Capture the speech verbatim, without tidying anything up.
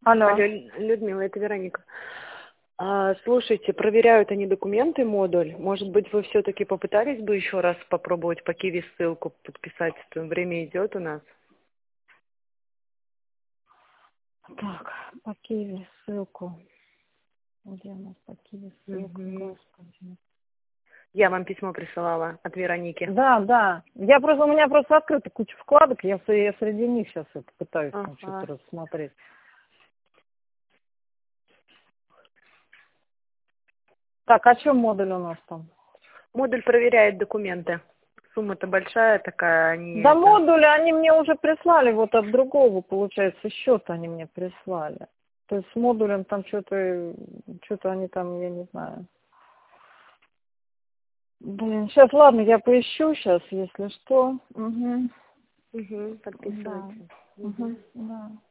Алло. Алло, Людмила, это Вероника. А, слушайте, проверяют они документы, модуль. Может быть, вы все-таки попытались бы еще раз попробовать по Киви ссылку подписать? Время идет у нас. Так, по Киви ссылку. Где у нас по Киви ссылка, Мгм. господи. Я вам письмо присылала от Вероники. Да, да. Я просто, у меня просто открыта куча вкладок, я, с- я среди них сейчас это пытаюсь там Ага. что-то рассмотреть. Так, а что модуль у нас там? Модуль проверяет документы. Сумма-то большая такая, они Да это... модули они мне уже прислали, вот от другого, получается, счета они мне прислали. То есть с модулем там что-то, что-то они там, я не знаю. Блин, сейчас, ладно, я поищу сейчас, если что. Угу. Угу, Да. подписывайте. Угу. Угу. Да.